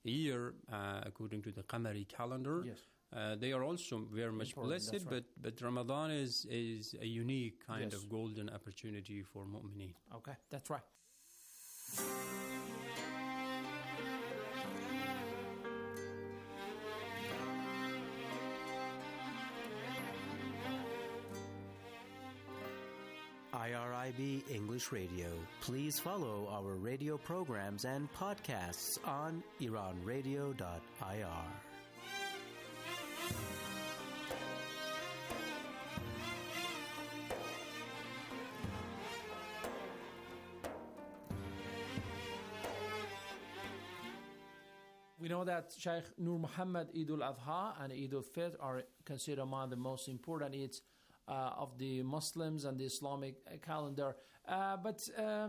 year according to the Qamari calendar. Yes. They are also very much blessed, right. but Ramadan is a unique kind of golden opportunity for mu'mineen. Okay, that's right. IRIB English Radio. Please follow our radio programs and podcasts on iranradio.ir. We know that Sheikh Nur Muhammad Eid al-Adha and Eid al-Fitr are considered among the most important Eids of the Muslims and the Islamic calendar. But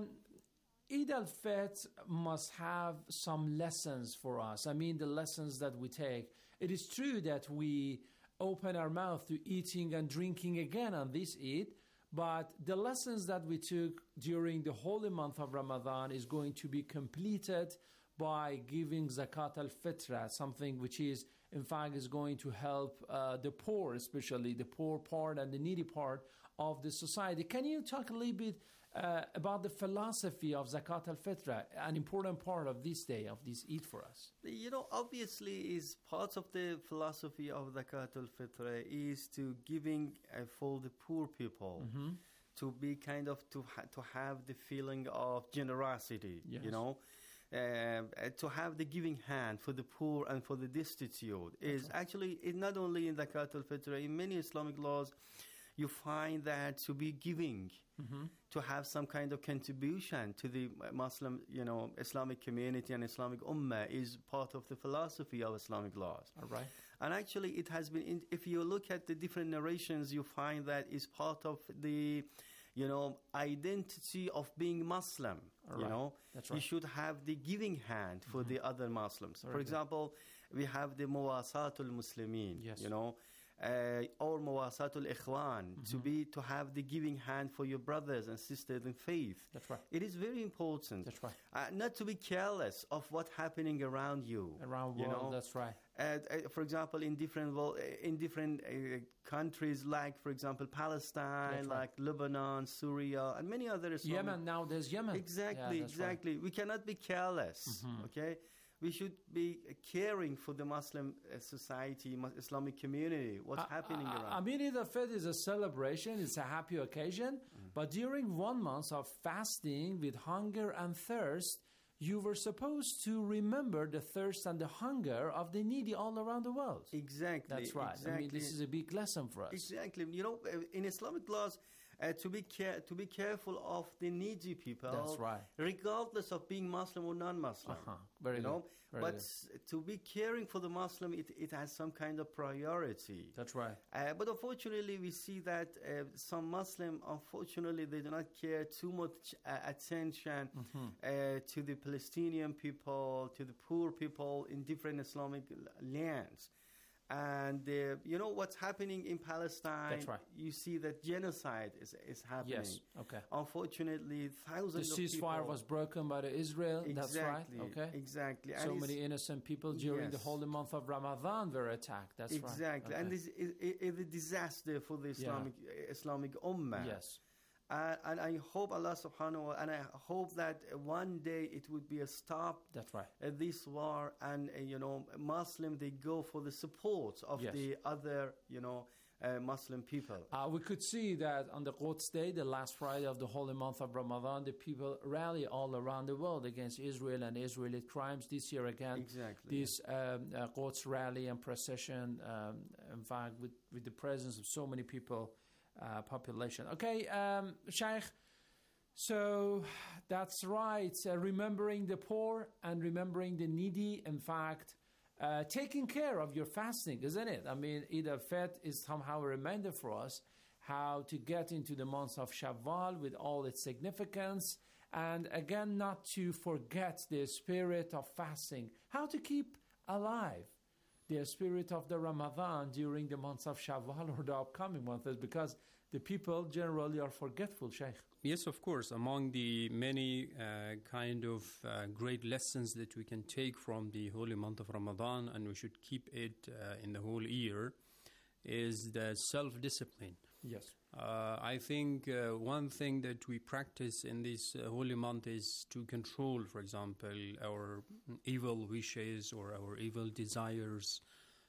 Eid al-Fitr must have some lessons for us. I mean, the lessons that we take. It is true that we open our mouth to eating and drinking again on this Eid, but the lessons that we took during the holy month of Ramadan is going to be completed by giving zakat al-fitra, something which is, in fact, is going to help the poor, especially the poor part and the needy part of the society. Can you talk a little bit about the philosophy of zakat al-fitra, an important part of this day, of this Eid for us? You know, obviously, is part of the philosophy of zakat al-fitra is to giving for the poor people. To be kind of, to have the feeling of generosity, you know. To have the giving hand for the poor and for the destitute is actually not only in the zakat al-fitr. In many Islamic laws, you find that to be giving, to have some kind of contribution to the Muslim, Islamic community and Islamic ummah is part of the philosophy of Islamic laws. All right. And actually, it has been. If you look at the different narrations, you find that is part of the identity of being Muslim. Right. That's right. You should have the giving hand for the other Muslims. For example, we have the Muwasatul Muslimin, or Muwasatul Ikhwan, to have the giving hand for your brothers and sisters in faith. That's right. It is very important. That's right. Not to be careless of what's happening around you. Around the world, that's right. For example, in different countries, like, for example, Palestine, like Lebanon, Syria, and many other Islamic... Yemen, now there's Yemen. Exactly. Right. We cannot be careless, okay? We should be caring for the Muslim society, Islamic community, what's happening around. I mean, Eid al-Fitr is a celebration, it's a happy occasion, but during 1 month of fasting with hunger and thirst, you were supposed to remember the thirst and the hunger of the needy all around the world. Exactly. That's right. Exactly. I mean, this is a big lesson for us. Exactly. In Islamic laws, to be careful of the needy people. That's right. Regardless of being Muslim or non-Muslim. Very good. But to be caring for the Muslim, it has some kind of priority. That's right. But unfortunately, we see that some Muslim, unfortunately, they do not care too much attention to the Palestinian people, to the poor people in different Islamic lands. And what's happening in Palestine. That's right. You see that genocide is happening. Yes. Okay. Unfortunately, thousands of people. The ceasefire was broken by Israel. Exactly. That's right. Okay. Exactly. So many innocent people during the holy month of Ramadan were attacked. That's right. Exactly. Okay. And this is a disaster for the Islamic ummah. Yes. And I hope Allah subhanahu wa ta'ala, and I hope that one day it would be a stop. That's right. This war, and Muslim, they go for the support of the other Muslim people. We could see that on the Quds Day, the last Friday of the holy month of Ramadan, the people rally all around the world against Israel and Israeli crimes. This year again, this Quds rally and procession, in fact, with the presence of so many people. Population. Okay, Sheikh, so that's right. Remembering the poor and remembering the needy, in fact, taking care of your fasting, isn't it? I mean, Eid al-Fitr is somehow a reminder for us how to get into the month of Shawwal with all its significance, and again, not to forget the spirit of fasting, how to keep alive the spirit of the Ramadan during the months of Shawwal or the upcoming months, because the people generally are forgetful, Sheikh. Yes, of course. Among the many kind of great lessons that we can take from the holy month of Ramadan, and we should keep it in the whole year, is the self-discipline. Yes. I think one thing that we practice in this holy month is to control, for example, our evil wishes or our evil desires.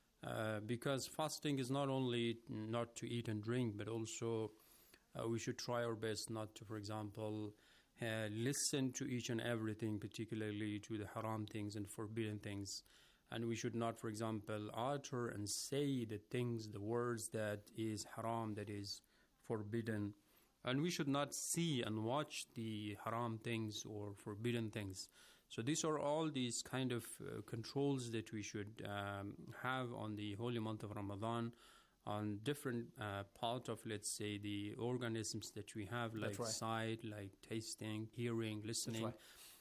Because fasting is not only not to eat and drink, but also we should try our best not to, for example, listen to each and everything, particularly to the haram things and forbidden things. And we should not, for example, utter and say the things, the words that is haram, that is forbidden. And we should not see and watch the haram things or forbidden things. So these are all these kind of controls that we should have on the holy month of Ramadan, on different part of, let's say, the organisms that we have, like sight, like tasting, hearing, listening.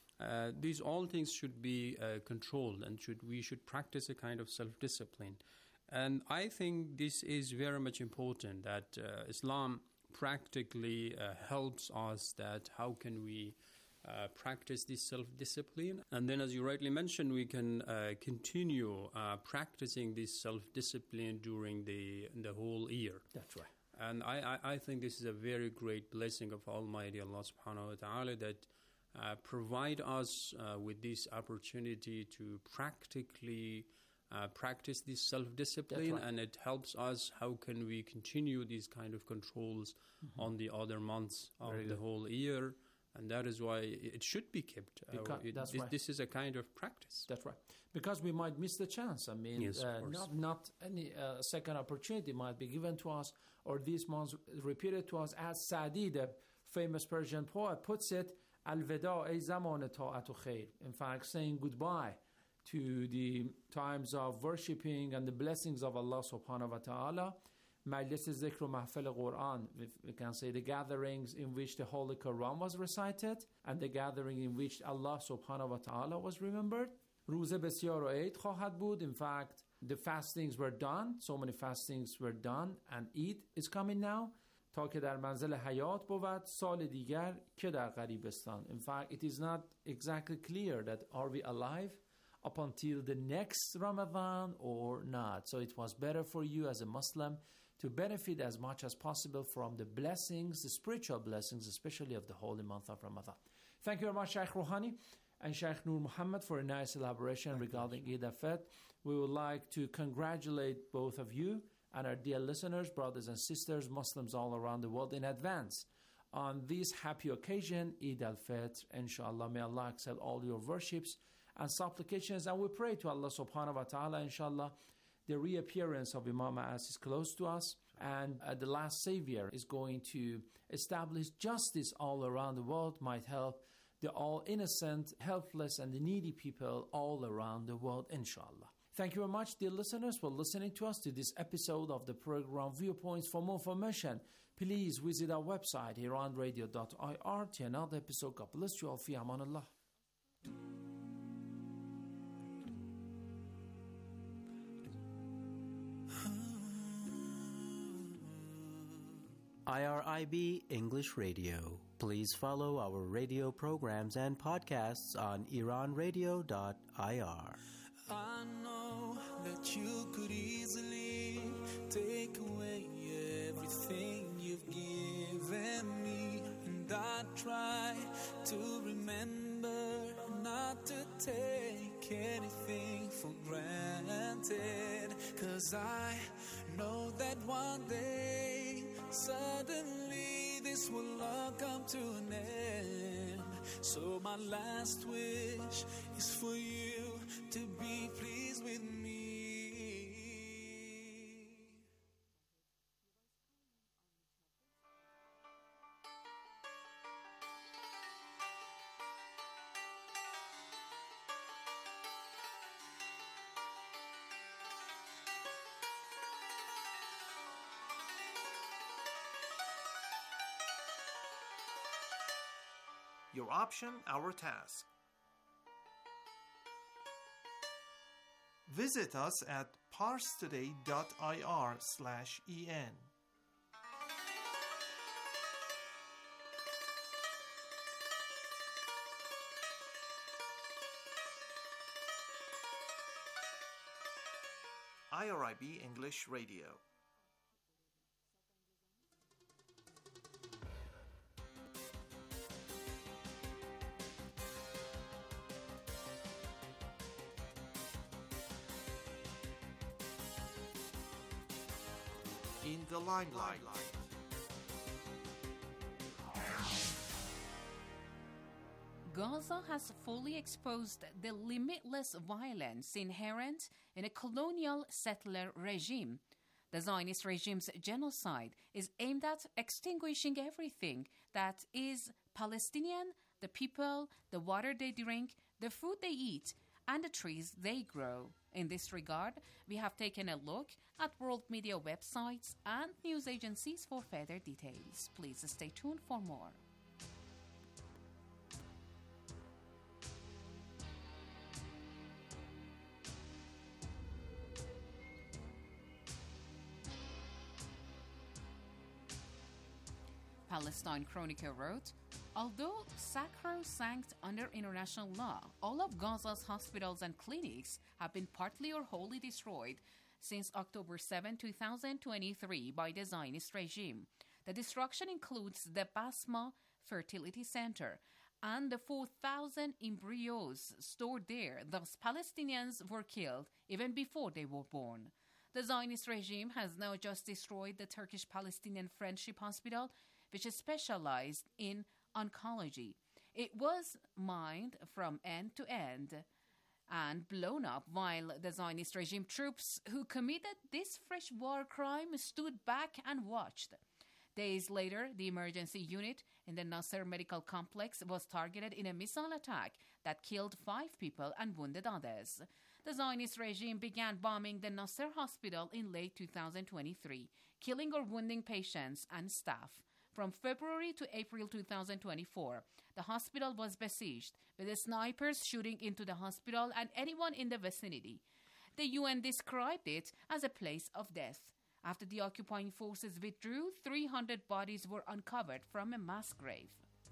These all things should be controlled, and we should practice a kind of self-discipline. And I think this is very much important, that Islam practically helps us that how can we practice this self-discipline. And then, as you rightly mentioned, we can continue practicing this self-discipline during the whole year. That's right. And I think this is a very great blessing of Almighty Allah subhanahu wa ta'ala that provide us with this opportunity to practically practice this self-discipline, right. And it helps us how can we continue these kind of controls on the other months of the whole year. And that is why it should be kept. This is a kind of practice. That's right. Because we might miss the chance. I mean, yes, not any second opportunity might be given to us, or these months repeated to us, as Sa'di, the famous Persian poet, puts it, Al-Veda ey zaman ta'at u khair. In fact, saying goodbye to the times of worshipping and the blessings of Allah subhanahu wa ta'ala. Majlis Zikr و Mahfil Quran, we can say the gatherings in which the Holy Quran was recited and the gathering in which Allah subhanahu wa ta'ala was remembered. روزه بسیار و عید خواهد بود. In fact, the fastings were done, so many fastings were done, and Eid is coming now. تا که در منزل حیات بود سال دیگر که در غریبستان. In fact, it is not exactly clear that are we alive up until the next Ramadan or not. So it was better for you as a Muslim to benefit as much as possible from the blessings, the spiritual blessings, especially of the holy month of Ramadan. Thank you very much, Sheikh Rouhani and Sheikh Nur Muhammad, for a nice elaboration regarding Eid al-Fitr. We would like to congratulate both of you and our dear listeners, brothers and sisters, Muslims all around the world in advance on this happy occasion, Eid al-Fitr. Inshallah, may Allah accept all your worships and supplications. And we pray to Allah subhanahu wa ta'ala, inshallah, the reappearance of Imam Ma'as is close to us, and the last Savior is going to establish justice all around the world, might help the all innocent, helpless, and the needy people all around the world, inshallah. Thank you very much, dear listeners, for listening to us to this episode of the program Viewpoints. For more information, please visit our website, iranradio.ir. To another episode. God bless you all. Fi amanallah. IRIB English Radio. Please follow our radio programs and podcasts on iranradio.ir. I know that you could easily take away everything you've given me, and I try to remember not to take anything for granted, 'cause I know that one day suddenly this will all come to an end. So my last wish is for you to be pleased with me. Your option, our task. Visit us at parstoday.ir/en. IRIB English Radio. In the limelight. Gaza has fully exposed the limitless violence inherent in a colonial settler regime. The Zionist regime's genocide is aimed at extinguishing everything that is Palestinian, the people, the water they drink, the food they eat, and the trees they grow. In this regard, we have taken a look at world media websites and news agencies for further details. Please stay tuned for more. Palestine Chronicle wrote, although sacrosanct under international law, all of Gaza's hospitals and clinics have been partly or wholly destroyed since October 7, 2023 by the Zionist regime. The destruction includes the Basma Fertility Center and the 4,000 embryos stored there. Thus, Palestinians were killed even before they were born. The Zionist regime has now just destroyed the Turkish-Palestinian Friendship Hospital, which is specialized in oncology. It was mined from end to end and blown up while the Zionist regime troops who committed this fresh war crime stood back and watched. Days later, the emergency unit in the Nasser Medical Complex was targeted in a missile attack that killed 5 people and wounded others. The Zionist regime began bombing the Nasser hospital in late 2023, killing or wounding patients and staff. From February to April 2024, the hospital was besieged, with the snipers shooting into the hospital and anyone in the vicinity. The UN described it as a place of death. After the occupying forces withdrew, 300 bodies were uncovered from a mass grave.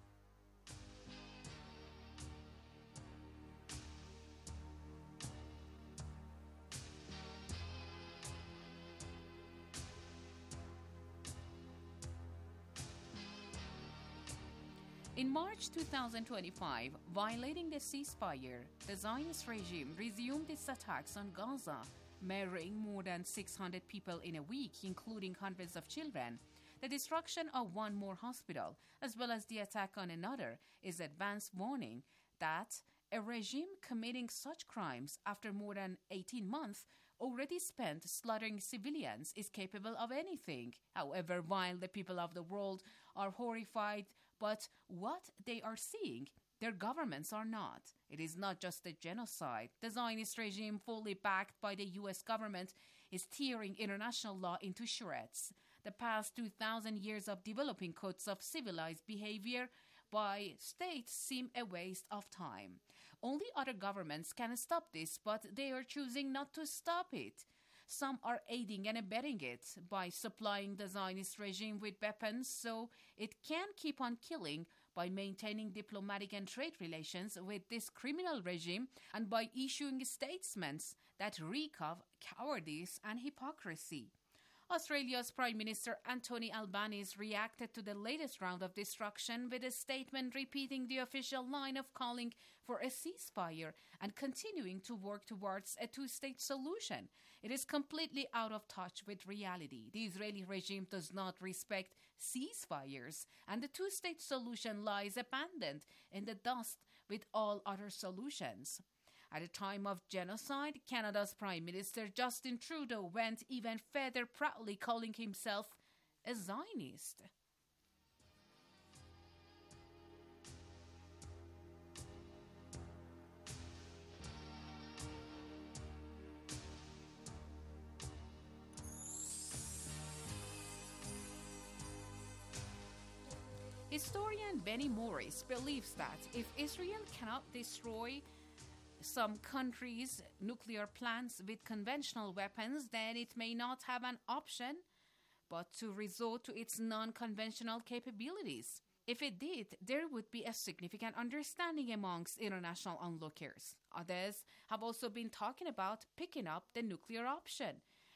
In March 2025, violating the ceasefire, the Zionist regime resumed its attacks on Gaza, murdering more than 600 people in a week, including hundreds of children. The destruction of one more hospital, as well as the attack on another, is advance warning that a regime committing such crimes after more than 18 months already spent slaughtering civilians is capable of anything. However, while the people of the world are horrified but what they are seeing, their governments are not. It is not just a genocide. The Zionist regime, fully backed by the U.S. government, is tearing international law into shreds. The past 2,000 years of developing codes of civilized behavior by states seem a waste of time. Only other governments can stop this, but they are choosing not to stop it. Some are aiding and abetting it by supplying the Zionist regime with weapons so it can keep on killing, by maintaining diplomatic and trade relations with this criminal regime, and by issuing statements that reek of cowardice and hypocrisy. Australia's Prime Minister Anthony Albanese reacted to the latest round of destruction with a statement repeating the official line of calling for a ceasefire and continuing to work towards a two-state solution. It is completely out of touch with reality. The Israeli regime does not respect ceasefires, and the two-state solution lies abandoned in the dust with all other solutions. At a time of genocide, Canada's Prime Minister Justin Trudeau went even further, proudly calling himself a Zionist. Historian Benny Morris believes that if Israel cannot destroy some countries' nuclear plants with conventional weapons, then it may not have an option but to resort to its non-conventional capabilities. If it did, there would be a significant understanding amongst international onlookers. Others have also been talking about picking up the nuclear option.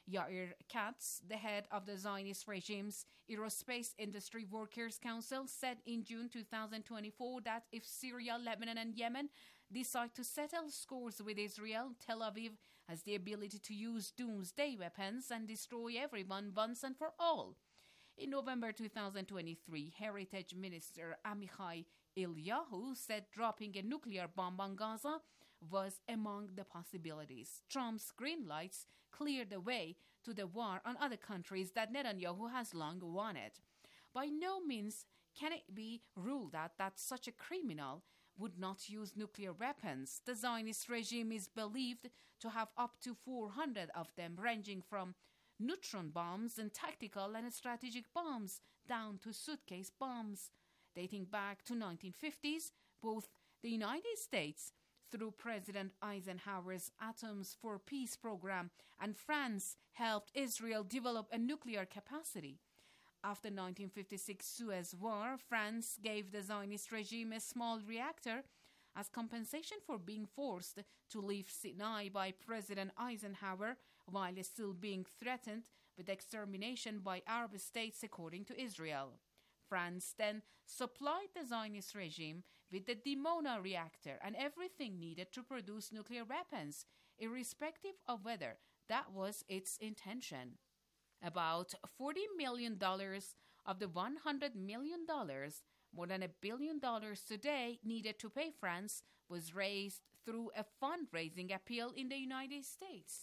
Yair Katz, the head of the Zionist regime's Aerospace Industry Workers Council, said in June 2024 that if Syria, Lebanon, and Yemen decide to settle scores with Israel, Tel Aviv has the ability to use doomsday weapons and destroy everyone once and for all. In November 2023, Heritage Minister Amichai Eliyahu said dropping a nuclear bomb on Gaza was among the possibilities. Trump's green lights cleared the way to the war on other countries that Netanyahu has long wanted. By no means can it be ruled out that such a criminal would not use nuclear weapons. The Zionist regime is believed to have up to 400 of them, ranging from neutron bombs and tactical and strategic bombs down to suitcase bombs. Dating back to 1950s, both the United States, through President Eisenhower's Atoms for Peace program, and France helped Israel develop a nuclear capacity. After 1956 Suez War, France gave the Zionist regime a small reactor as compensation for being forced to leave Sinai by President Eisenhower while still being threatened with extermination by Arab states, according to Israel. France then supplied the Zionist regime with the Dimona reactor and everything needed to produce nuclear weapons, irrespective of whether that was its intention. About $40 million of the $100 million, more than $1 billion today, needed to pay France was raised through a fundraising appeal in the United States.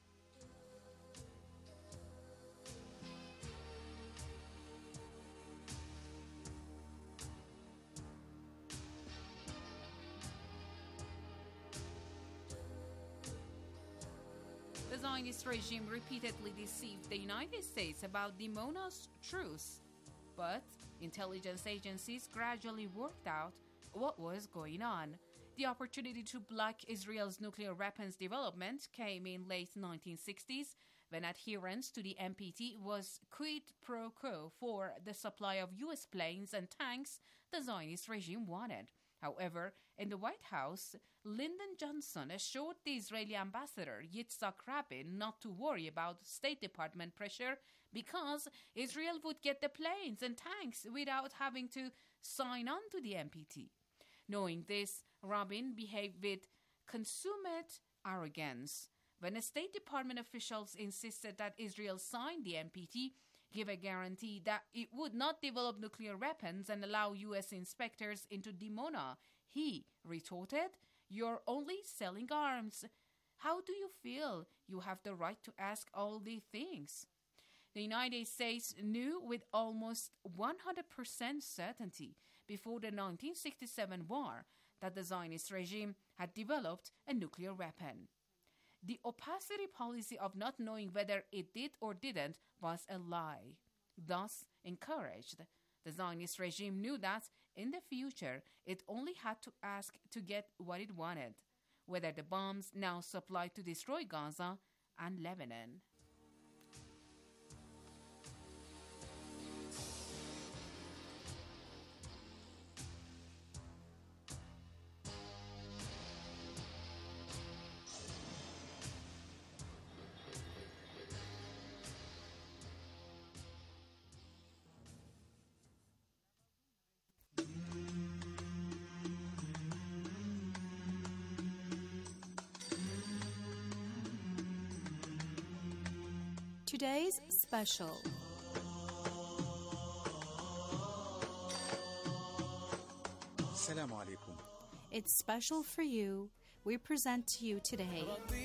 The Zionist regime repeatedly deceived the United States about Dimona's truce, but intelligence agencies gradually worked out what was going on. The opportunity to block Israel's nuclear weapons development came in late 1960s when adherence to the NPT was quid pro quo for the supply of U.S. planes and tanks the Zionist regime wanted. However, in the White House, Lyndon Johnson assured the Israeli ambassador Yitzhak Rabin not to worry about State Department pressure because Israel would get the planes and tanks without having to sign on to the NPT. Knowing this, Rabin behaved with consummate arrogance. When the State Department officials insisted that Israel sign the NPT, give a guarantee that it would not develop nuclear weapons and allow U.S. inspectors into Dimona, he retorted, "You're only selling arms. How do you feel you have the right to ask all these things?" The United States knew with almost 100% certainty before the 1967 war that the Zionist regime had developed a nuclear weapon. The opacity policy of not knowing whether it did or didn't was a lie, thus encouraged. The Zionist regime knew that in the future it only had to ask to get what it wanted, whether the bombs now supplied to destroy Gaza and Lebanon. Today's special. Assalamu alaikum. It's special for you. We present to you today.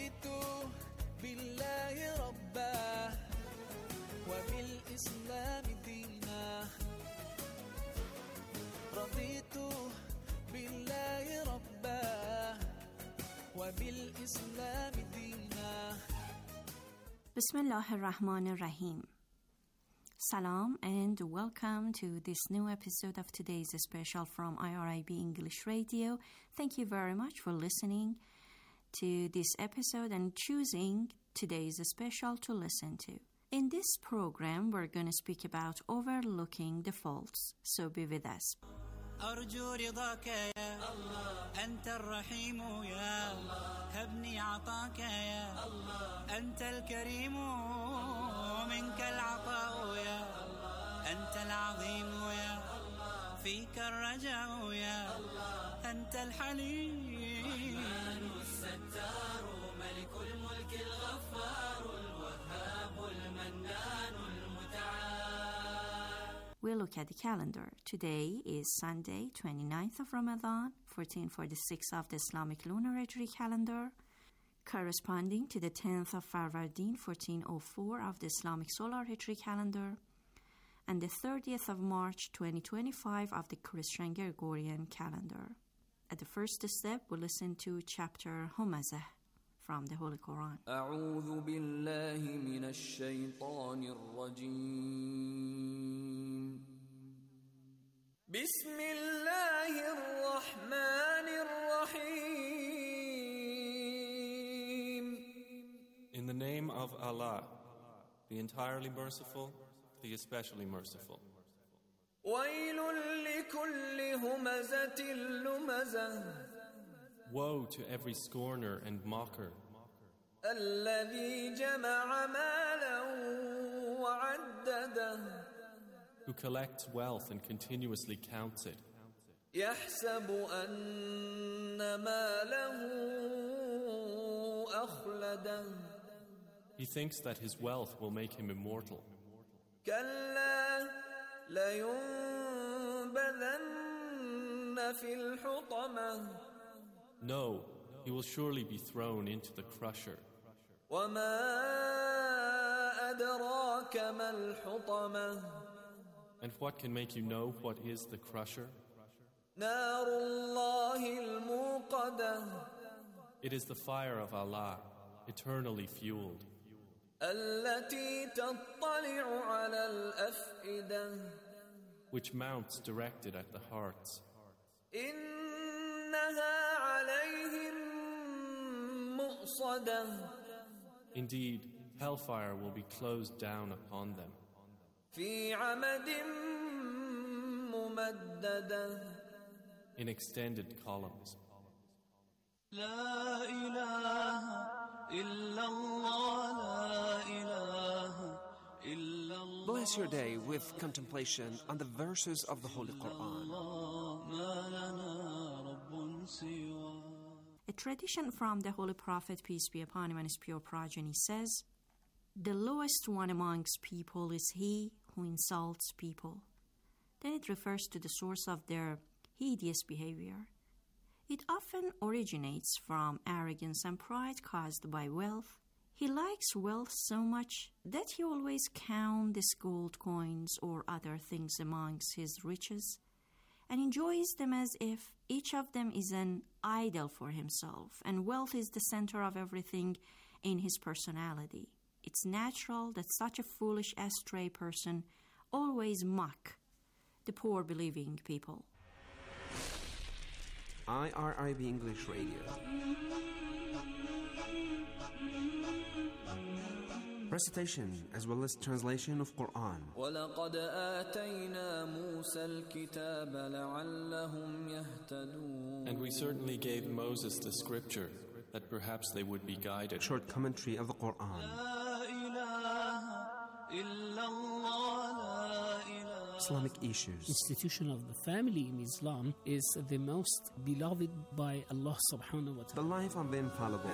Bismillah ar-Rahman ar-Rahim. Salam and welcome to this new episode of today's special from IRIB English Radio. Thank you very much for listening to this episode and choosing today's special to listen to. In this program, we're going to speak about overlooking the faults, so be with us. أرجو رضاك يا الله أنت الرحيم يا الله هبني عطاك يا الله أنت الكريم منك العطاء يا أنت العظيم يا فيك الرجاء يا أنت الحليم الستار ملك الملك الغفار الوهاب المنان المتعال. We'll look at the calendar. Today is Sunday, 29th of Ramadan, 1446 of the Islamic Lunar Hijri calendar, corresponding to the 10th of Farvardin, 1404 of the Islamic Solar Hijri calendar, and the 30th of March, 2025 of the Christian Gregorian calendar. At the first step, we'll listen to chapter Humazah from the Holy Quran. أعوذ بالله من الشيطان الرجيم. بسم الله الرحمن الرحيم. In the name of Allah, the entirely merciful, the especially merciful. ويل لكل همزة لمزة. Woe to every scorner and mocker, الذي جمع مالا وعدده. who collects wealth and continuously counts it, يحسب أن ماله أخلده. he thinks that his wealth will make him immortal. كلا لينبذن في الحطمة. No, he will surely be thrown into the crusher. وما أدراك ما الحطمة. And what can make you know what is the crusher? نار الله الموقدة. It is the fire of Allah, eternally fueled, التي تطلع على الأفئدة. which mounts directed at the hearts. إنها عليهم مؤصدة. Indeed, hellfire will be closed down upon them في عمد ممددة. in extended columns. لا إله إلا الله لا إله إلا الله. Bless your day with contemplation on the verses of the Holy Quran. ما لنا رب سواه. A tradition from the Holy Prophet, peace be upon him and his pure progeny, says, "The lowest one amongst people is he who insults people." Then it refers to the source of their hideous behavior. It often originates from arrogance and pride caused by wealth. He likes wealth so much that he always counts gold coins or other things amongst his riches and enjoys them as if each of them is an idol for himself, and wealth is the center of everything in his personality. It's natural that such a foolish, astray person always mock the poor believing people. IRIB English Radio. Recitation as well as translation of Quran. ولقد آتينا موسى الكتاب لعلهم يهتدون. And we certainly gave Moses the scripture that perhaps they would be guided. Short commentary of the Quran. لا إله إلا الله لا إله. Islamic issues. Institution of the family in Islam is the most beloved by Allah subhanahu wa ta'ala. The life of the infallible.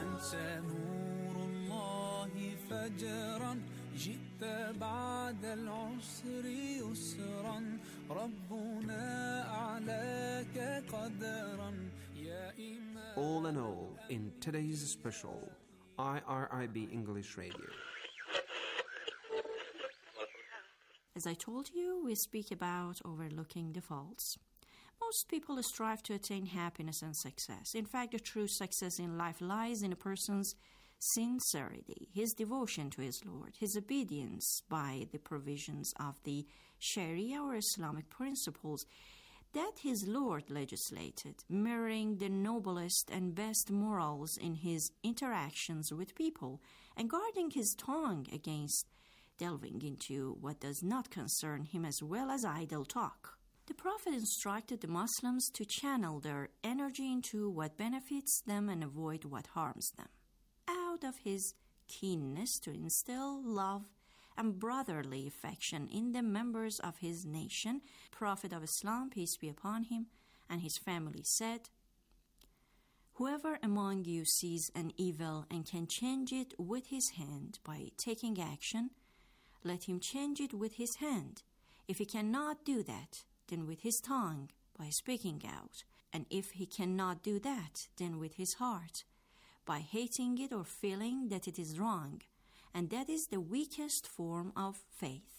فجرا جئت بعد العسر يسرا ربنا أعلاك قدرا يا إمام. All in all, in today's special IRIB English Radio. As I told you, we speak about overlooking the faults. Most people strive to attain happiness and success. In fact, the true success in life lies in a person's sincerity, his devotion to his Lord, his obedience by the provisions of the Sharia or Islamic principles that his Lord legislated, mirroring the noblest and best morals in his interactions with people, and guarding his tongue against delving into what does not concern him, as well as idle talk. The Prophet instructed the Muslims to channel their energy into what benefits them and avoid what harms them, out of his keenness to instill love and brotherly affection in the members of his nation. Prophet of Islam, peace be upon him, and his family said, "Whoever among you sees an evil and can change it with his hand by taking action, let him change it with his hand. If he cannot do that, then with his tongue by speaking out. And if he cannot do that, then with his heart, by hating it or feeling that it is wrong. And that is the weakest form of faith."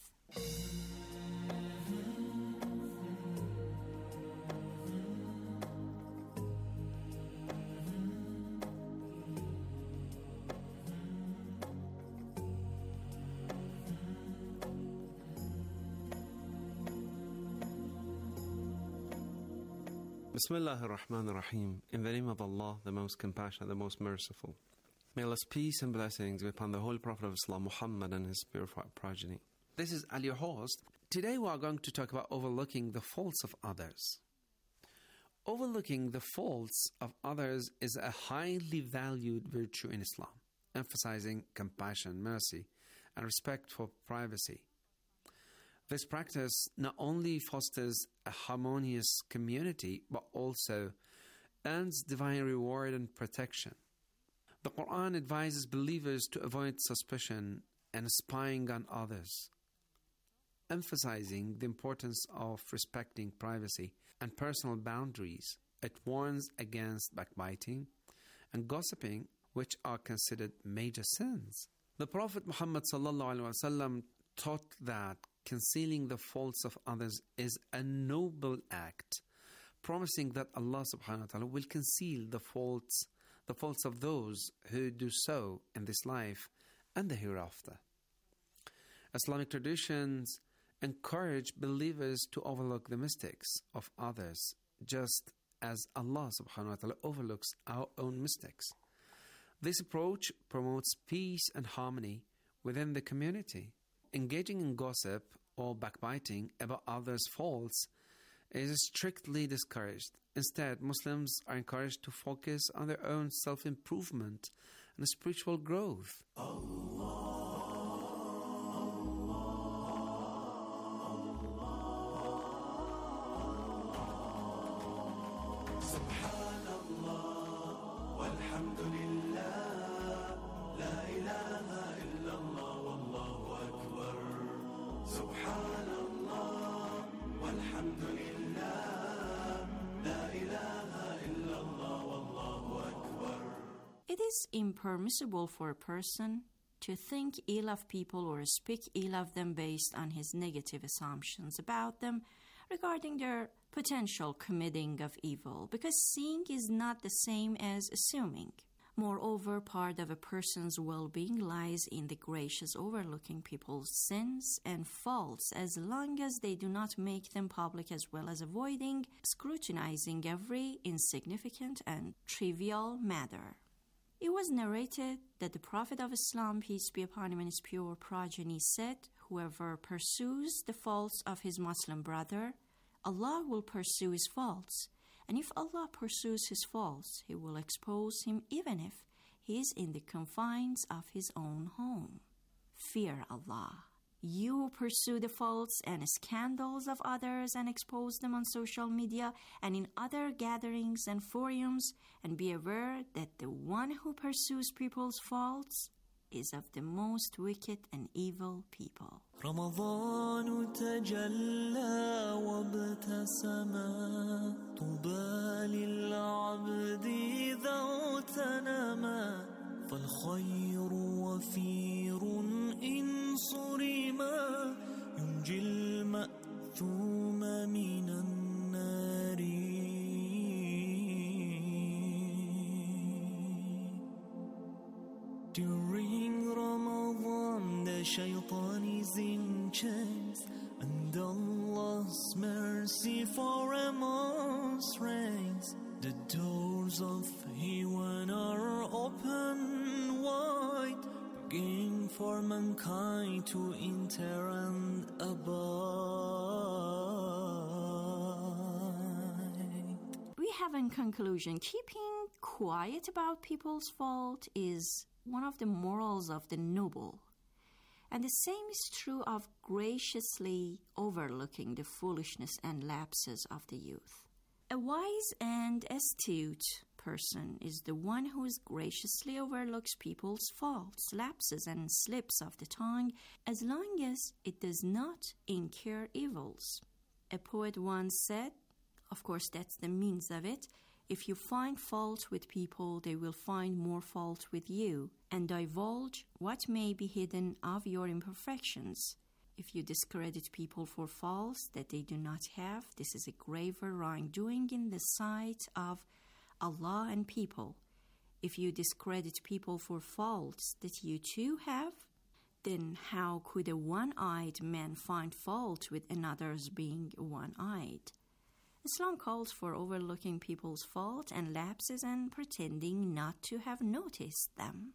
Bismillah ar-Rahman ar-Rahim. In the name of Allah, the most compassionate, the most merciful. May Allah's peace and blessings be upon the Holy Prophet of Islam, Muhammad, and his purified progeny. This is Ali, your host. Today we are going to talk about overlooking the faults of others. Overlooking the faults of others is a highly valued virtue in Islam, emphasizing compassion, mercy, and respect for privacy. This practice not only fosters a harmonious community, but also earns divine reward and protection. The Quran advises believers to avoid suspicion and spying on others, emphasizing the importance of respecting privacy and personal boundaries. It warns against backbiting and gossiping, which are considered major sins. The Prophet Muhammad ﷺ taught that concealing the faults of others is a noble act, promising that Allah subhanahu wa ta'ala will conceal the faults of those who do so in this life and the hereafter. Islamic traditions encourage believers to overlook the mistakes of others, just as Allah subhanahu wa ta'ala overlooks our own mistakes. This approach promotes peace and harmony within the community. Engaging in gossip or backbiting about others' faults is strictly discouraged. Instead, Muslims are encouraged to focus on their own self-improvement and spiritual growth. It is impermissible for a person to think ill of people or speak ill of them based on his negative assumptions about them regarding their potential committing of evil, because seeing is not the same as assuming. Moreover, part of a person's well-being lies in the gracious overlooking people's sins and faults as long as they do not make them public, as well as avoiding scrutinizing every insignificant and trivial matter. It was narrated that the Prophet of Islam, peace be upon him, and his pure progeny said, "Whoever pursues the faults of his Muslim brother, Allah will pursue his faults. And if Allah pursues his faults, He will expose him even if he is in the confines of his own home." Fear Allah. You pursue the faults and scandals of others and expose them on social media and in other gatherings and forums, and be aware that the one who pursues people's faults is of the most wicked and evil people. رمضان تجلى وابتسما طوبى للعبد إذا اغتنما فالخير وفير إن صرما ينجي المأثوم من النار. During Ramadan, the shaitan is in chains, and Allah's mercy for us reigns. The doors of heaven are open wide, begging for mankind to enter and abide. We have in conclusion, keeping quiet about people's fault is one of the morals of the noble. And the same is true of graciously overlooking the foolishness and lapses of the youth. A wise and astute person is the one who graciously overlooks people's faults, lapses, and slips of the tongue, as long as it does not incur evils. A poet once said, of course that's the means of it, if you find fault with people, they will find more fault with you, and divulge what may be hidden of your imperfections. If you discredit people for faults that they do not have, this is a graver wrongdoing in the sight of Allah and people. If you discredit people for faults that you too have, then how could a one-eyed man find fault with another's being one-eyed? Islam calls for overlooking people's faults and lapses and pretending not to have noticed them.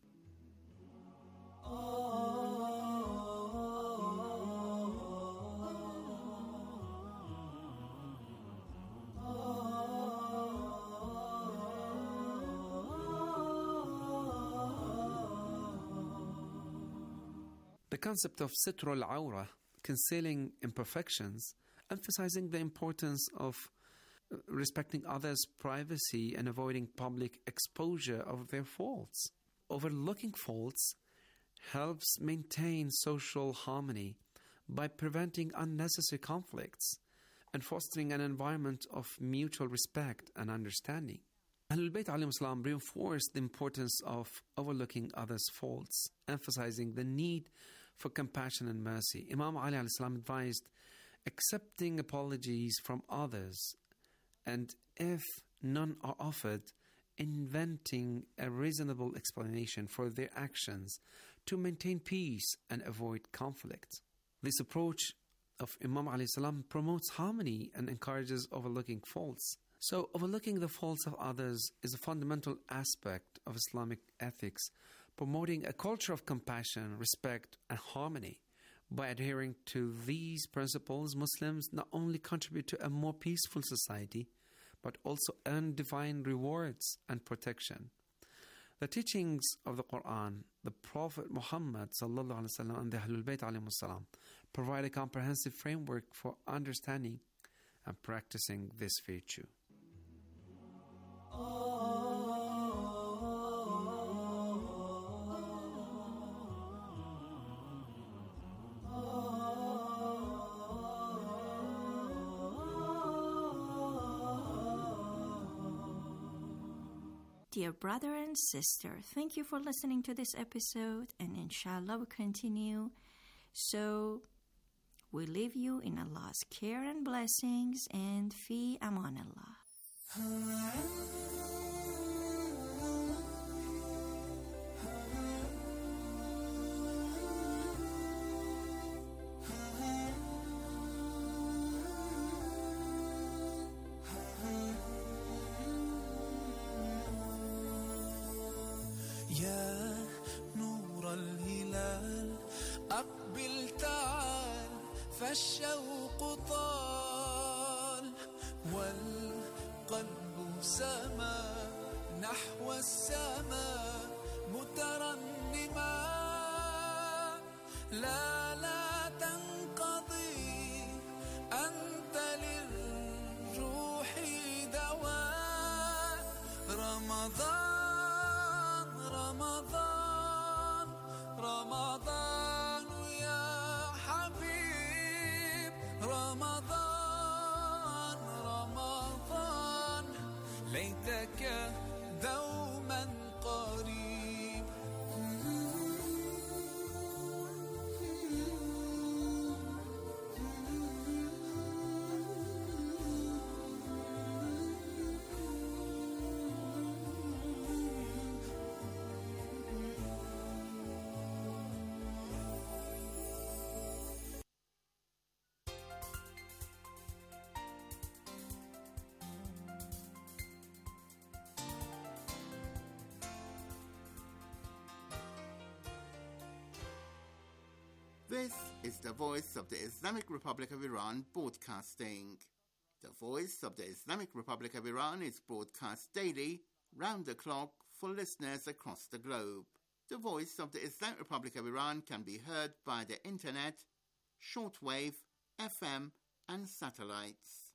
The concept of sitrul awra, concealing imperfections, emphasizing the importance of respecting others' privacy and avoiding public exposure of their faults. Overlooking faults helps maintain social harmony by preventing unnecessary conflicts and fostering an environment of mutual respect and understanding. Ahlul Bayt alayhim salam reinforced the importance of overlooking others' faults, emphasizing the need for compassion and mercy. Imam Ali alayhi salam advised accepting apologies from others, and if none are offered, inventing a reasonable explanation for their actions to maintain peace and avoid conflict. This approach of Imam alayhi salam promotes harmony and encourages overlooking faults. So, overlooking the faults of others is a fundamental aspect of Islamic ethics, promoting a culture of compassion, respect, and harmony. By adhering to these principles, Muslims not only contribute to a more peaceful society, but also earn divine rewards and protection. The teachings of the Quran, the Prophet Muhammad sallallahu alaihi wasallam, and the Ahlul Bayt alayhim salam provide a comprehensive framework for understanding and practicing this virtue. Dear brother and sister, thank you for listening to this episode, and inshallah we'll continue. So, we leave you in Allah's care and blessings, and fi amanallah. يا نور الهلال أقبل تعال فالشوق طال والقلب سما نحو السماء مترنما لا تنقضي أنت للروح دواء رمضان يا حبيب رمضان ليتك دوما قريب This is the Voice of the Islamic Republic of Iran broadcasting. The Voice of the Islamic Republic of Iran is broadcast daily, round the clock, for listeners across the globe. The Voice of the Islamic Republic of Iran can be heard via the internet, shortwave, FM and satellites.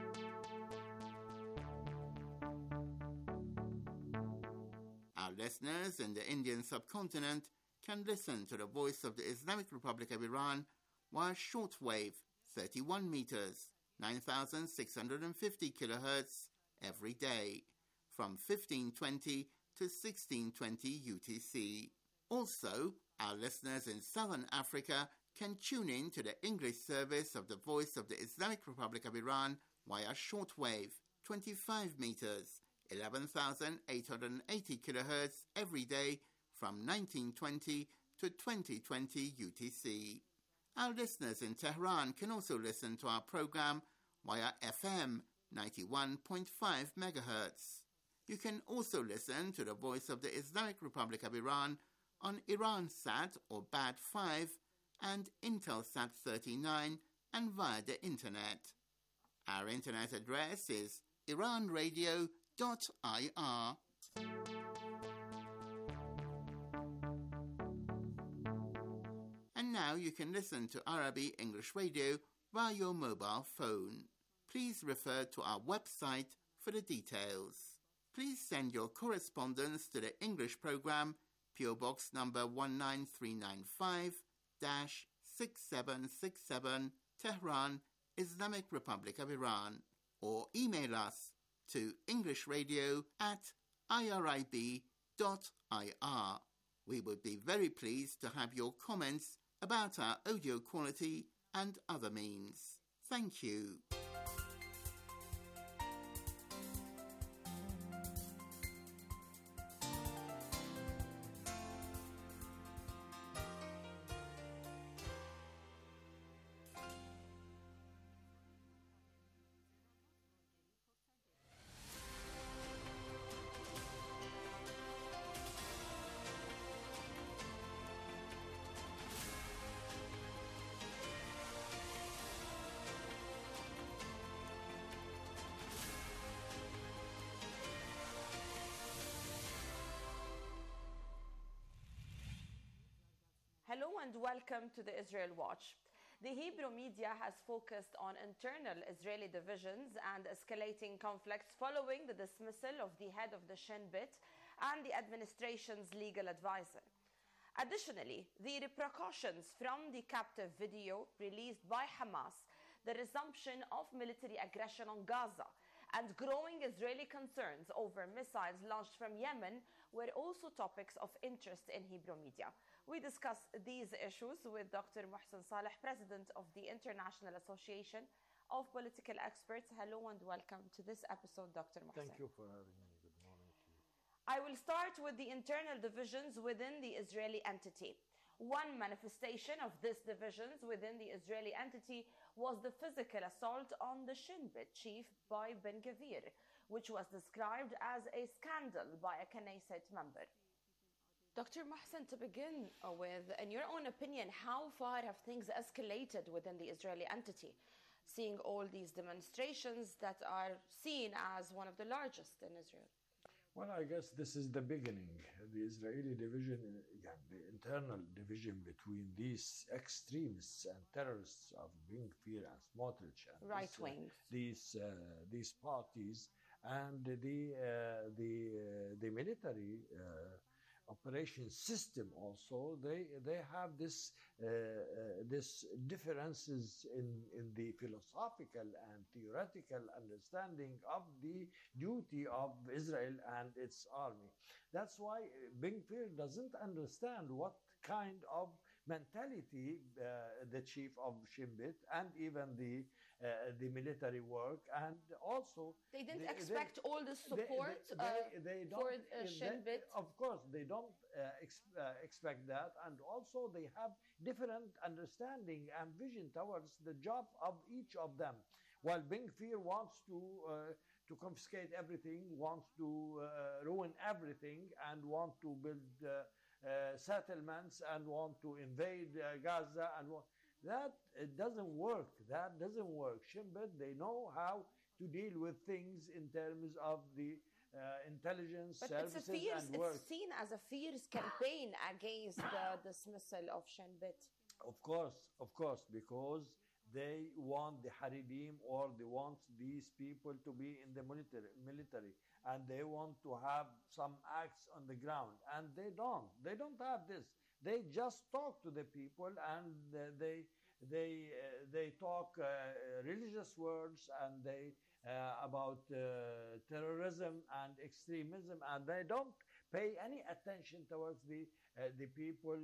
Our listeners in the Indian subcontinent can listen to the Voice of the Islamic Republic of Iran via shortwave 31 meters, 9,650 kilohertz every day from 1520 to 1620 UTC. Also, our listeners in Southern Africa can tune in to the English service of the Voice of the Islamic Republic of Iran via shortwave 25 meters, 11,880 kilohertz every day from 1920 to 2020 UTC. Our listeners in Tehran can also listen to our program via FM 91.5 megahertz. You can also listen to the Voice of the Islamic Republic of Iran on Iransat or BAD 5 and Intelsat 39 and via the internet. Our internet address is iranradio.ir. And now you can listen to Arabic English Radio via your mobile phone. Please refer to our website for the details. Please send your correspondence to the English program, PO Box number 19395-6767, Tehran, Islamic Republic of Iran, or email us to englishradio@irib.ir. We would be very pleased to have your comments about our audio quality and other means. Thank you. Hello and welcome to the Israel Watch. The Hebrew media has focused on internal Israeli divisions and escalating conflicts following the dismissal of the head of the Shin Bet and the administration's legal advisor. Additionally, the repercussions from the captive video released by Hamas, the resumption of military aggression on Gaza, and growing Israeli concerns over missiles launched from Yemen were also topics of interest in Hebrew media. We discuss these issues with Dr. Mohsen Saleh, President of the International Association of Political Experts. Hello and welcome to this episode, Dr. Mohsen. Thank you for having me. Good morning to you. I will start with the internal divisions within the Israeli entity. One manifestation of these divisions within the Israeli entity was the physical assault on the Shin Bet chief by Ben Gvir, which was described as a scandal by a Knesset member. Dr. Mohsen, to begin with, in your own opinion, how far have things escalated within the Israeli entity, seeing all these demonstrations that are seen as one of the largest in Israel? Well, I guess this is the beginning. The Israeli division, the internal division between these extremists and terrorists of Ben Gvir and Smotrich and right wing, these parties, and the military operation system also, they have this differences in the philosophical and theoretical understanding of the duty of Israel and its army. That's why Ben Gvir doesn't understand what kind of mentality the chief of Shin Bet and even the military work, and also they didn't expect all the support for Shin Bet. Of course, they don't expect that, and also they have different understanding and vision towards the job of each of them. While Ben Gvir wants to confiscate everything, wants to ruin everything, and want to build settlements and want to invade Gaza, and that it doesn't work. That doesn't work. Shin Bet, they know how to deal with things in terms of the intelligence but services and it's seen as a fierce campaign against the dismissal of Shin Bet. Of course, because they want the Haridim, or they want these people to be in the military, and they want to have some acts on the ground, and they don't have this. They just talk to the people, and they talk religious words, and they about terrorism and extremism, and they don't pay any attention towards the people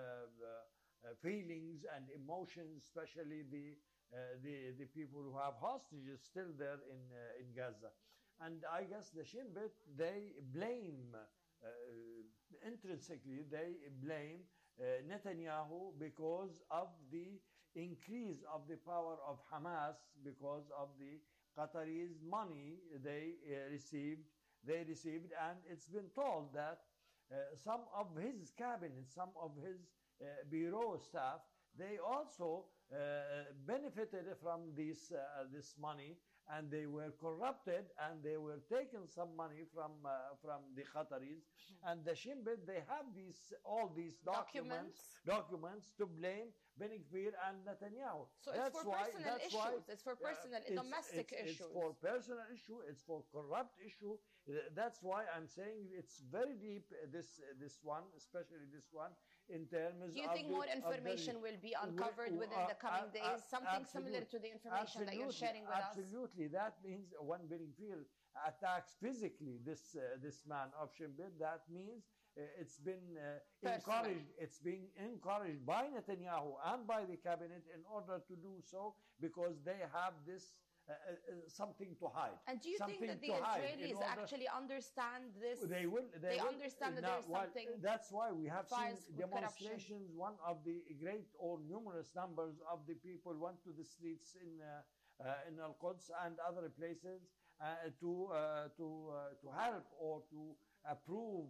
feelings and emotions, especially the people who have hostages still there in Gaza. And I guess the Shin Bet, they blame intrinsically, they blame Netanyahu because of the increase of the power of Hamas, because of the Qataris' money they received, and it's been told that some of his cabinet, some of his bureau staff, they also benefited from this money, and they were corrupted, and they were taking some money from the Qataris. And the Shin Bet, they have all these documents to blame Ben Gvir and Netanyahu. So it's for personal issues. It's for personal domestic issues. It's for personal issue. It's for corrupt issue. That's why I'm saying it's very deep. This one, especially this one, in terms. Do you think more information will be uncovered within the coming days? Something similar to the information that you're sharing with us. Absolutely. That means when Ben Gvir attacks physically this man of Shin Bet, that means it's been encouraged. It's being encouraged by Netanyahu and by the cabinet in order to do so, because they have this something to hide. And do you think that the Israelis actually understand this? They will. They understand that there's something. That's why we have seen demonstrations. One of the great or numerous numbers of the people went to the streets in Al-Quds and other places to help or to approve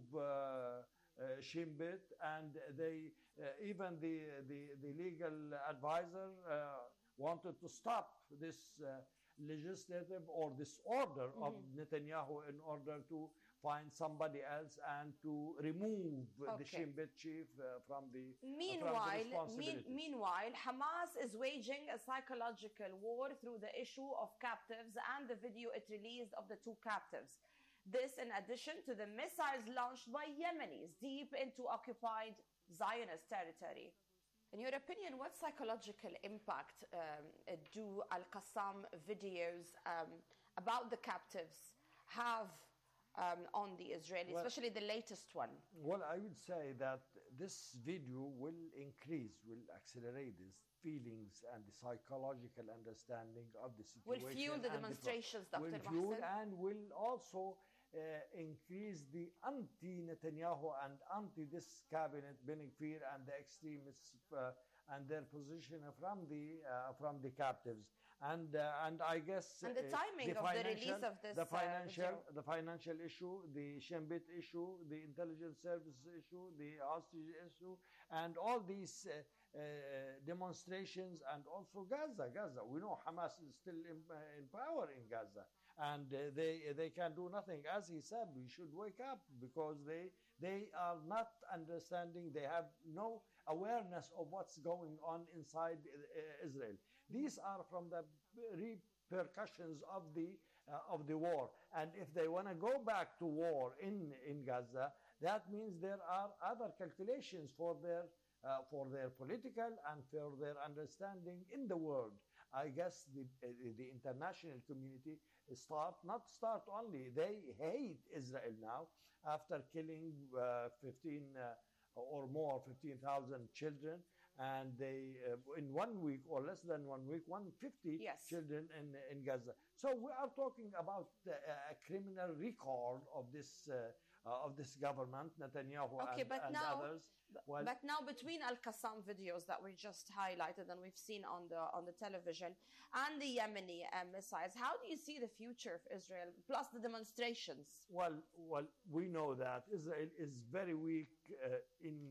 Shin Bet, and they even the legal advisor wanted to stop this legislative or this order of Netanyahu in order to find somebody else and to remove the Shin Bet chief from the responsibility. Meanwhile, Hamas is waging a psychological war through the issue of captives and the video it released of the two captives. This in addition to the missiles launched by Yemenis deep into occupied Zionist territory. In your opinion, what psychological impact do Al-Qassam videos about the captives have on the Israelis, especially the latest one? Well, I would say that this video will accelerate these feelings and the psychological understanding of the situation. Will fuel the demonstrations, Dr. Will fuel and will also increase the anti-Netanyahu and anti-this cabinet, Ben Gvir and the extremists and their position from the captives. And I guess and the timing of the release of this the financial issue, the Shin Bet issue, the intelligence service issue, the hostage issue, and all these demonstrations, and also Gaza. We know Hamas is still in power in Gaza, and they can do nothing. As he said, we should wake up, because they are not understanding. They have no awareness of what's going on inside Israel. These are from the repercussions of the war, and if they want to go back to war in Gaza, that means there are other calculations for their political and for their understanding in the world. I guess the international community not start only. They hate Israel now after killing 15,000 children, and they in 1 week or less than 1 week, 150 children in Gaza. So we are talking about a criminal record of this government, Netanyahu and others. But now between Al-Qassam videos that we just highlighted and we've seen on the television and the Yemeni missiles, how do you see the future of Israel, plus the demonstrations? Well, we know that Israel is very weak in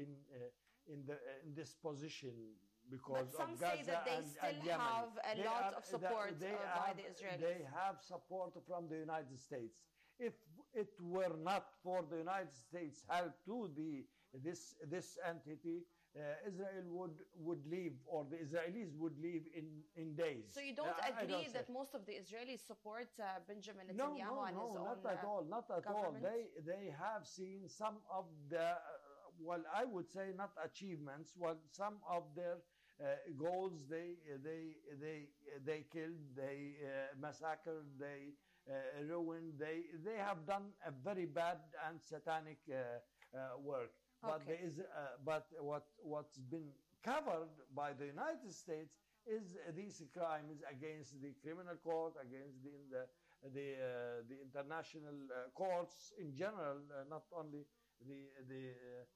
this position because some of Gaza say that they still have a lot of support by the Israelis. They have support from the United States. it were not for the United States help to this entity, Israel would leave, or the Israelis would leave in days. So you don't agree that most of the Israelis support Benjamin Netanyahu and his own not at all, not at all. They have seen some of the, well, I would say not achievements, well, some of their goals. They killed, they massacred, they ruined. They have done a very bad and satanic work. But there is, but what's been covered by the United States is these crimes against the criminal court, against the international courts in general, not only the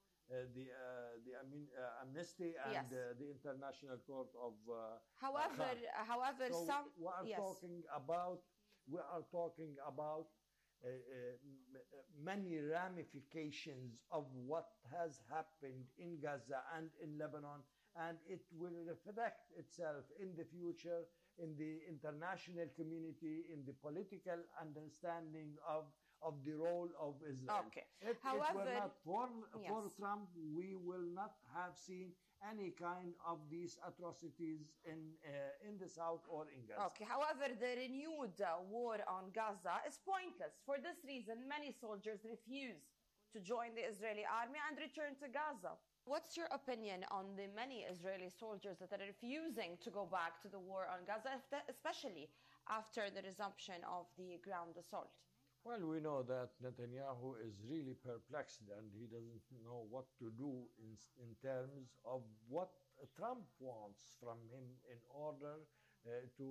Amnesty and the International Court of. However, so some we are talking about many ramifications of what has happened in Gaza and in Lebanon, and it will reflect itself in the future in the international community, in the political understanding of the role of Israel. Okay. If However, it were not for Trump, we will not have seen any kind of these atrocities in the south or in Gaza. Okay. However, the renewed war on Gaza is pointless. For this reason, many soldiers refuse to join the Israeli army and return to Gaza. What's your opinion on the many Israeli soldiers that are refusing to go back to the war on Gaza, especially after the resumption of the ground assault? Well, we know that Netanyahu is really perplexed and he doesn't know what to do in terms of what Trump wants from him in order to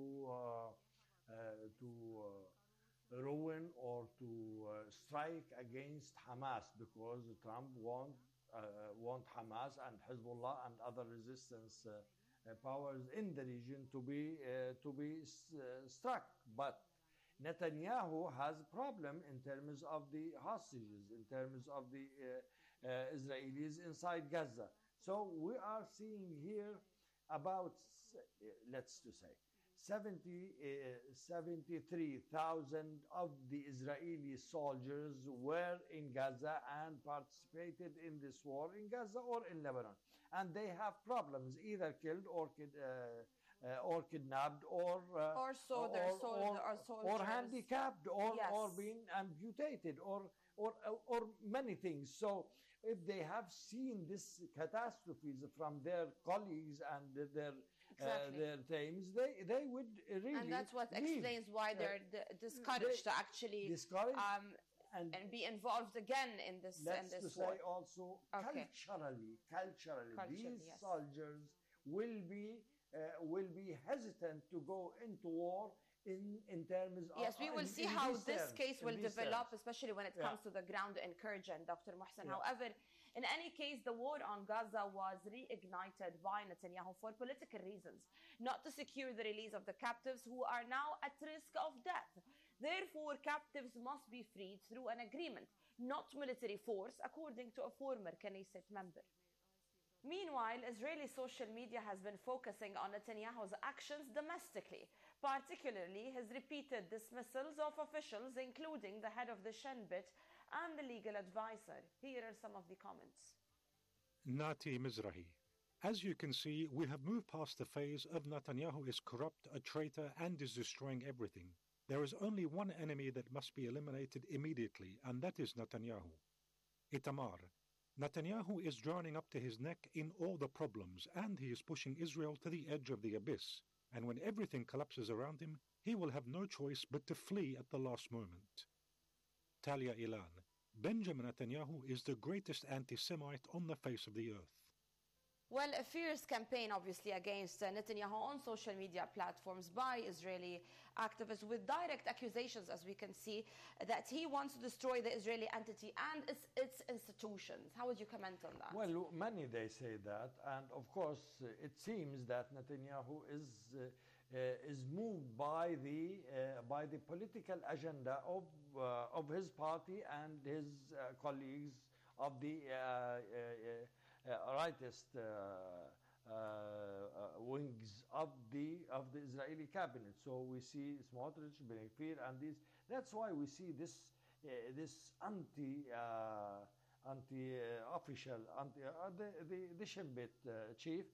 ruin or to strike against Hamas, because Trump want Hamas and Hezbollah and other resistance powers in the region to be struck. But Netanyahu has a problem in terms of the hostages, in terms of the Israelis inside Gaza. So we are seeing here about, let's just say, 73,000 of the Israeli soldiers were in Gaza and participated in this war in Gaza or in Lebanon. And they have problems, either killed or kidnapped or handicapped or being amputated or many things. So if they have seen this catastrophes from their colleagues and their teams, they would really, and that's what explains why they're discouraged to actually and be involved again in this war. Say also culturally, these soldiers will be hesitant to go into war in terms of. Yes, we will see how this case will develop, especially when it comes to the ground incursion, Dr. Mohsen. However, in any case, the war on Gaza was reignited by Netanyahu for political reasons, not to secure the release of the captives who are now at risk of death. Therefore, captives must be freed through an agreement, not military force, according to a former Knesset member. Meanwhile, Israeli social media has been focusing on Netanyahu's actions domestically, particularly his repeated dismissals of officials, including the head of the Shin Bet and the legal advisor. Here are some of the comments. Nati Mizrahi. As you can see, we have moved past the phase of Netanyahu is corrupt, a traitor, and is destroying everything. There is only one enemy that must be eliminated immediately, and that is Netanyahu. Itamar. Netanyahu is drowning up to his neck in all the problems, and he is pushing Israel to the edge of the abyss. And when everything collapses around him, he will have no choice but to flee at the last moment. Talia Ilan. Benjamin Netanyahu is the greatest anti-Semite on the face of the earth. Well, a fierce campaign, obviously, against Netanyahu on social media platforms by Israeli activists, with direct accusations, as we can see, that he wants to destroy the Israeli entity and its institutions. How would you comment on that? Well, many they say that, and of course, it seems that Netanyahu is moved by the political agenda of his party and his colleagues of the rightist wings of the Israeli cabinet. So we see Smotrich, Ben Gvir, and these. That's why we see this this anti-official, the Shin Bet chief,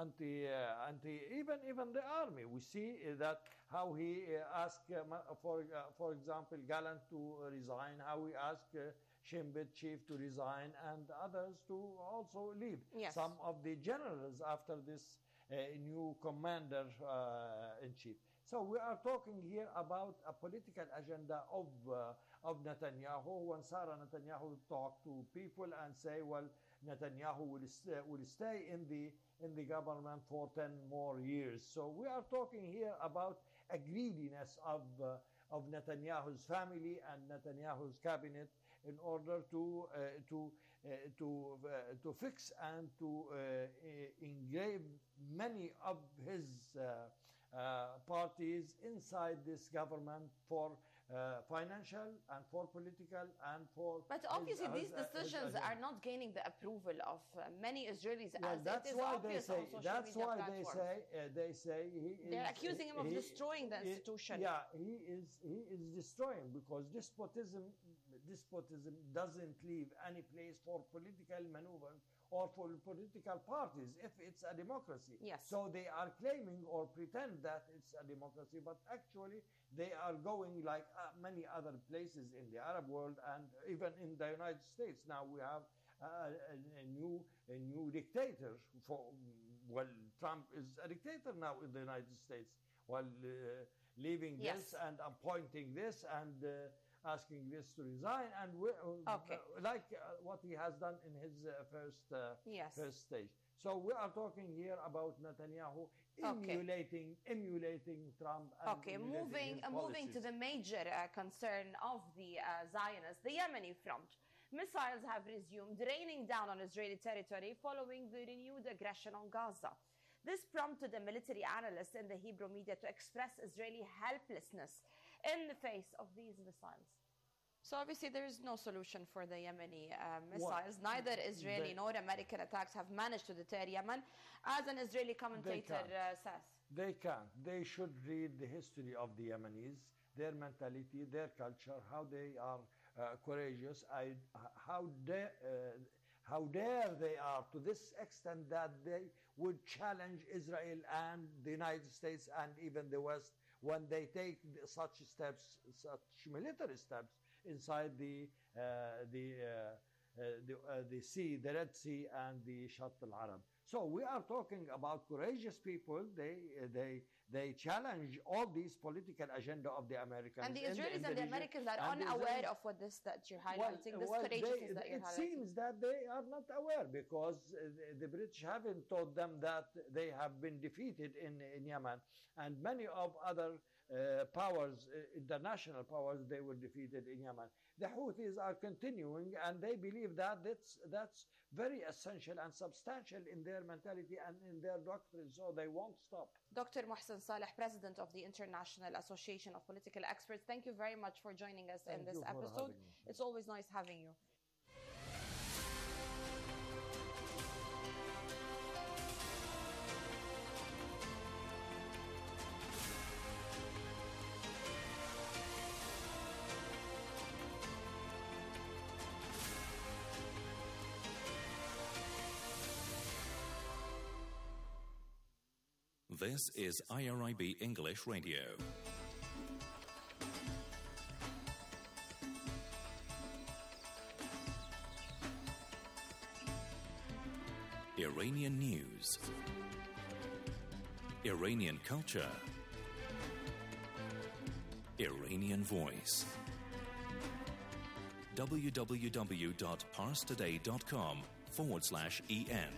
even the army. We see that how he asked, for example, Gallant to resign, how he asked Shin Bet chief to resign, and others to also leave. Yes. Some of the generals after this new commander in chief. So we are talking here about a political agenda of Netanyahu. When Sarah Netanyahu talk to people and say, well, Netanyahu will stay in the government for 10 more years. So we are talking here about a greediness of Netanyahu's family and Netanyahu's cabinet in order to fix and to engrave many of his parties inside this government for financial and for political and for. But obviously, these decisions are not gaining the approval of many Israelis. Well, as that's it is why obvious they say. on social That's media why platforms. they say he is. They're accusing him of destroying the institution. Yeah, he is destroying, because despotism doesn't leave any place for political maneuvers or for political parties if it's a democracy. Yes. So they are claiming or pretend that it's a democracy, but actually they are going like many other places in the Arab world and even in the United States. Now we have a new dictator. Trump is a dictator now in the United States. While leaving this and appointing this and asking this to resign, and like what he has done in his first stage. So we are talking here about Netanyahu emulating Trump. And moving to the major concern of the Zionists, the Yemeni front. Missiles have resumed raining down on Israeli territory following the renewed aggression on Gaza. This prompted a military analyst in the Hebrew media to express Israeli helplessness in the face of these missiles. So obviously there is no solution for the Yemeni missiles. Neither Israeli nor American attacks have managed to deter Yemen, as an Israeli commentator says. They can't. They should read the history of the Yemenis, their mentality, their culture, how they are courageous, how dare they are to this extent that they would challenge Israel and the United States and even the West when they take such steps, such military steps inside the sea, the Red Sea and the Shatt al-Arab. So we are talking about courageous people. They challenge all these political agenda of the Americans. And the Israelis and the Americans are unaware of what that you're highlighting, this courageousness that you're highlighting. It seems that they are not aware, because the British haven't told them that they have been defeated in Yemen, and many of other powers, international powers, they were defeated in Yemen. The Houthis are continuing, and they believe that that's very essential and substantial in their mentality and in their doctrine, so they won't stop. Dr. Mohsen Saleh, President of the International Association of Political Experts, thank you very much for joining us in this episode. It's always nice having you. This is IRIB English Radio. Iranian news, Iranian culture, Iranian voice. www.parstoday.com/EN.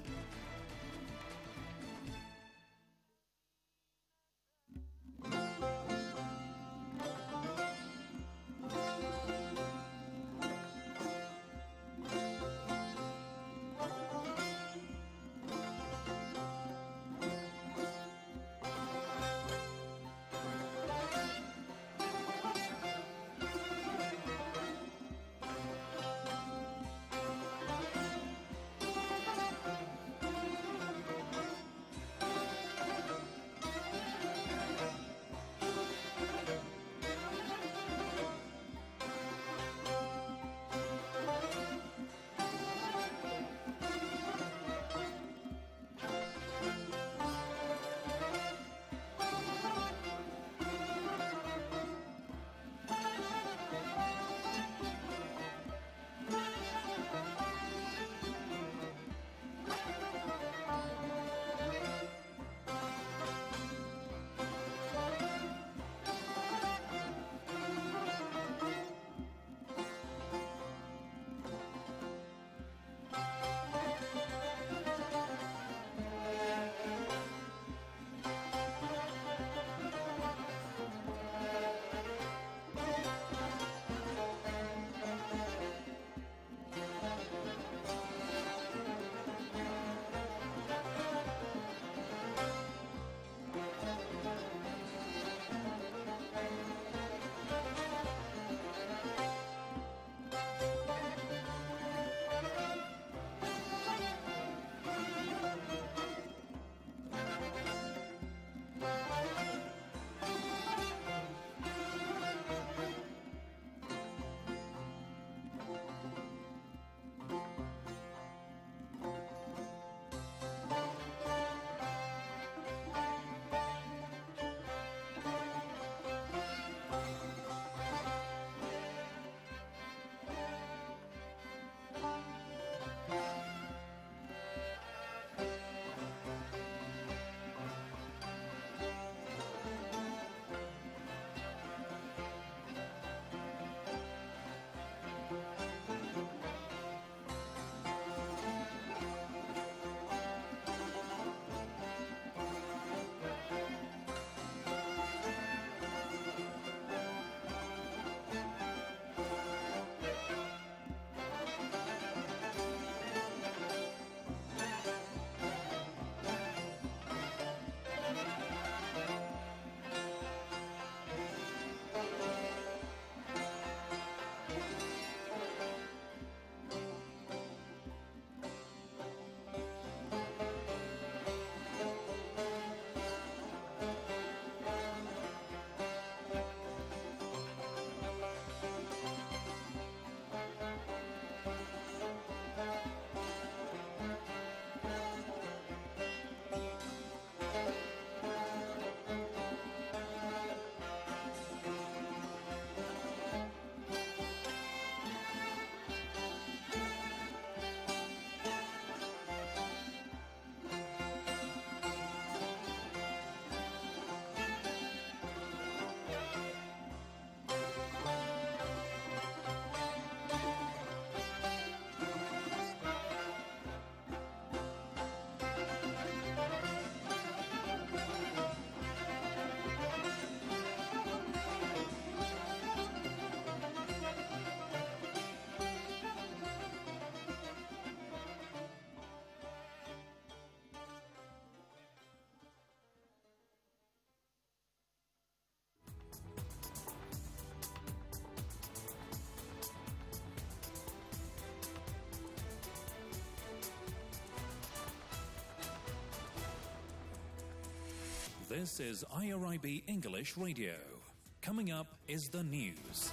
This is IRIB English Radio. Coming up is the news.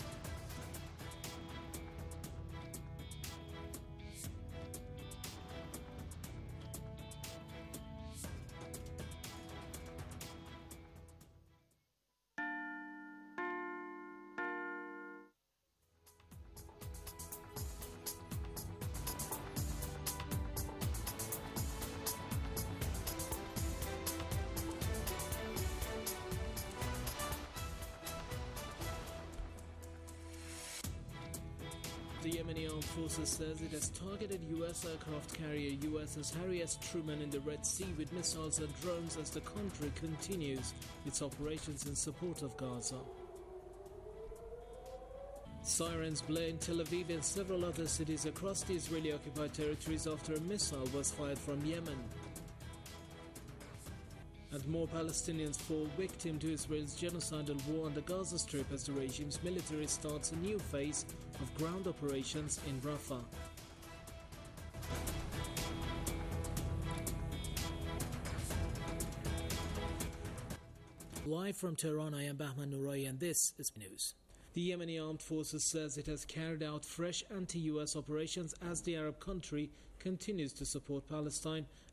The Yemeni Armed Forces says it has targeted U.S. aircraft carrier USS Harry S. Truman in the Red Sea with missiles and drones as the country continues its operations in support of Gaza. Sirens blare in Tel Aviv and several other cities across the Israeli-occupied territories after a missile was fired from Yemen. And more Palestinians fall victim to Israel's genocidal war on the Gaza Strip as the regime's military starts a new phase of ground operations in Rafah. Live from Tehran, I am Bahman Nouri and this is news. The Yemeni Armed Forces says it has carried out fresh anti-US operations as the Arab country continues to support Palestine